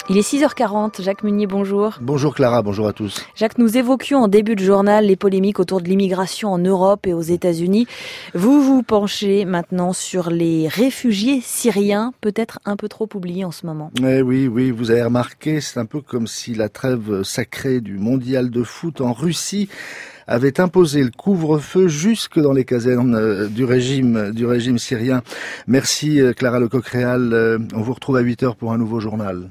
Il est 6h40, Jacques Munier, bonjour. Bonjour Clara, bonjour à tous. Jacques, nous évoquions en début de journal les polémiques autour de l'immigration en Europe et aux États-Unis. Vous vous penchez maintenant sur les réfugiés syriens, peut-être un peu trop oubliés en ce moment. Oui, vous avez remarqué, c'est un peu comme si la trêve sacrée du mondial de foot en Russie avait imposé le couvre-feu jusque dans les casernes du régime syrien. Merci Clara Lecoq-Réal, on vous retrouve à 8h pour un nouveau journal.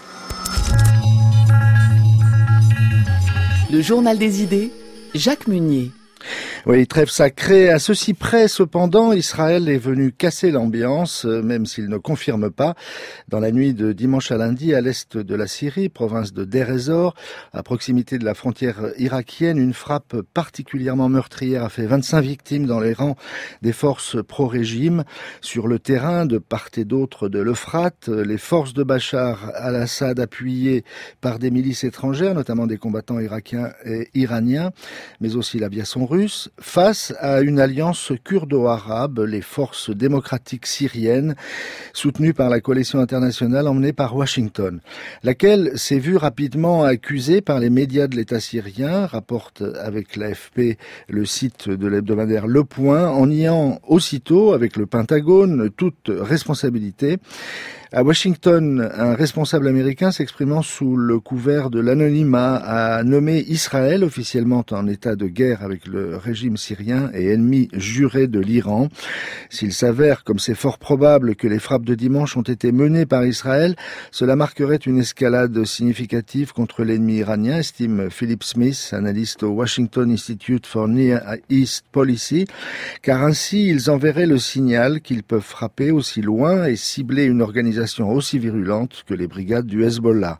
Le journal des idées, Jacques Munier. Oui, trêve sacrée. À ceci près, cependant, Israël est venu casser l'ambiance, même s'il ne confirme pas. Dans la nuit de dimanche à lundi, à l'est de la Syrie, province de Deir ez-Zor, à proximité de la frontière irakienne, une frappe particulièrement meurtrière a fait 25 victimes dans les rangs des forces pro-régime. Sur le terrain, de part et d'autre de l'Euphrate, les forces de Bachar al-Assad, appuyées par des milices étrangères, notamment des combattants irakiens et iraniens, mais aussi l'aviation russe, face à une alliance kurdo-arabe, les forces démocratiques syriennes, soutenues par la coalition internationale emmenée par Washington, laquelle s'est vue rapidement accusée par les médias de l'État syrien, rapporte avec l'AFP le site de l'hebdomadaire Le Point, en niant aussitôt avec le Pentagone toute responsabilité. À Washington, un responsable américain s'exprimant sous le couvert de l'anonymat a nommé Israël officiellement en état de guerre avec le régime syrien et ennemi juré de l'Iran. S'il s'avère, comme c'est fort probable, que les frappes de dimanche ont été menées par Israël, cela marquerait une escalade significative contre l'ennemi iranien, estime Philip Smith, analyste au Washington Institute for Near East Policy, car ainsi ils enverraient le signal qu'ils peuvent frapper aussi loin et cibler une organisation aussi virulente que les brigades du Hezbollah.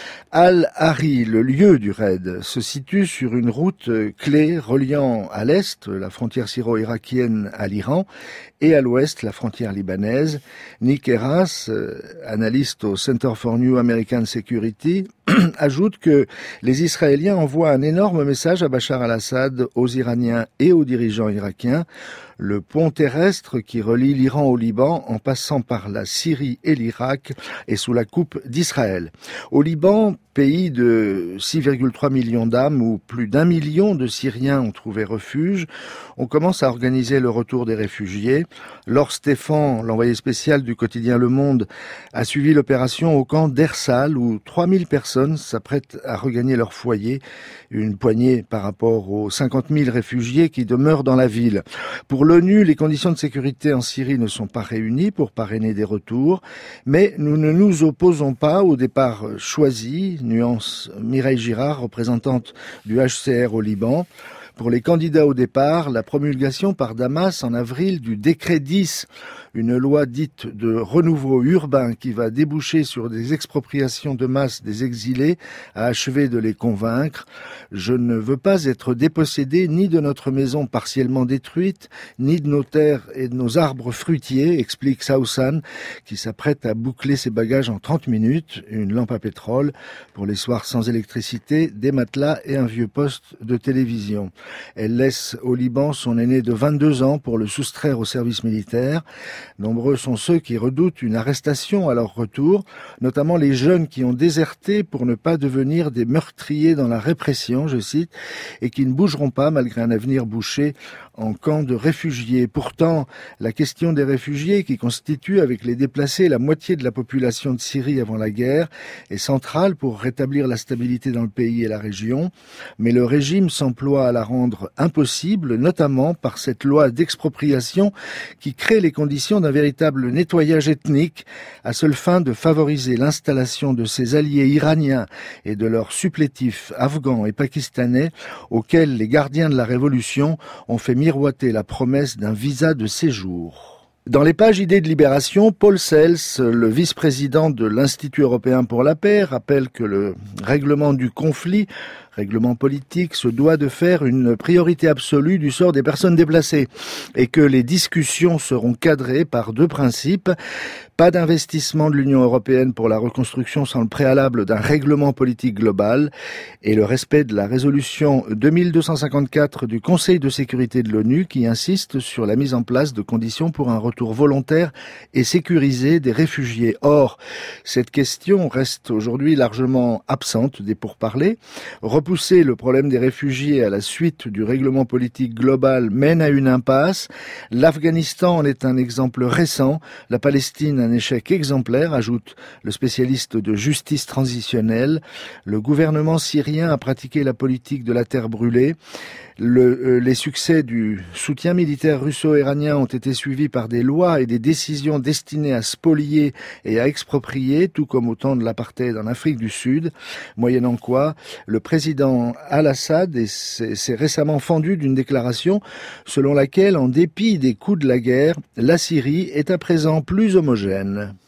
Al-Hari, le lieu du raid, se situe sur une route clé reliant à l'est la frontière syro-irakienne à l'Iran et à l'ouest la frontière libanaise. Nick Heras, analyste au Center for New American Security, ajoute que les Israéliens envoient un énorme message à Bachar al-Assad, aux Iraniens et aux dirigeants irakiens. Le pont terrestre qui relie l'Iran au Liban en passant par la Syrie et l'Irak est sous la coupe d'Israël. Au Liban, pays de 6,3 millions d'âmes où plus d'1 million de Syriens ont trouvé refuge, on commence à organiser le retour des réfugiés. Laure Stéphan, l'envoyé spécial du quotidien Le Monde, a suivi l'opération au camp d'Ersal où 3000 personnes s'apprêtent à regagner leur foyer, une poignée par rapport aux 50 000 réfugiés qui demeurent dans la ville. Pour l'ONU, les conditions de sécurité en Syrie ne sont pas réunies pour parrainer des retours, mais nous ne nous opposons pas au départ choisi, nuance Mireille Girard, représentante du HCR au Liban. Pour les candidats au départ, la promulgation par Damas en avril du décret 10, une loi dite de renouveau urbain qui va déboucher sur des expropriations de masse des exilés, a achevé de les convaincre. Je ne veux pas être dépossédé ni de notre maison partiellement détruite, ni de nos terres et de nos arbres fruitiers, explique Saousan, qui s'apprête à boucler ses bagages en 30 minutes, une lampe à pétrole, pour les soirs sans électricité, des matelas et un vieux poste de télévision. Elle laisse au Liban son aîné de 22 ans pour le soustraire au service militaire. Nombreux sont ceux qui redoutent une arrestation à leur retour, notamment les jeunes qui ont déserté pour ne pas devenir des meurtriers dans la répression, je cite, et qui ne bougeront pas malgré un avenir bouché en camp de réfugiés. Pourtant, la question des réfugiés, qui constitue avec les déplacés la moitié de la population de Syrie avant la guerre, est centrale pour rétablir la stabilité dans le pays et la région, mais le régime s'emploie à la rendre impossible, notamment par cette loi d'expropriation qui crée les conditions d'un véritable nettoyage ethnique à seule fin de favoriser l'installation de ses alliés iraniens et de leurs supplétifs afghans et pakistanais auxquels les gardiens de la révolution ont fait miroiter la promesse d'un visa de séjour. Dans les pages idées de Libération, Paul Sels, le vice-président de l'Institut européen pour la paix, rappelle que le règlement du conflit règlement politique se doit de faire une priorité absolue du sort des personnes déplacées et que les discussions seront cadrées par 2 principes. Pas d'investissement de l'Union européenne pour la reconstruction sans le préalable d'un règlement politique global et le respect de la résolution 2254 du Conseil de sécurité de l'ONU qui insiste sur la mise en place de conditions pour un retour volontaire et sécurisé des réfugiés. Or, cette question reste aujourd'hui largement absente des pourparlers. Repousser le problème des réfugiés à la suite du règlement politique global mène à une impasse. L'Afghanistan en est un exemple récent. La Palestine un échec exemplaire, ajoute le spécialiste de justice transitionnelle. Le gouvernement syrien a pratiqué la politique de la terre brûlée. Les succès du soutien militaire russo-iranien ont été suivis par des lois et des décisions destinées à spolier et à exproprier, tout comme au temps de l'apartheid en Afrique du Sud, moyennant quoi le président Al-Assad s'est récemment fendu d'une déclaration selon laquelle, en dépit des coups de la guerre, la Syrie est à présent plus homogène.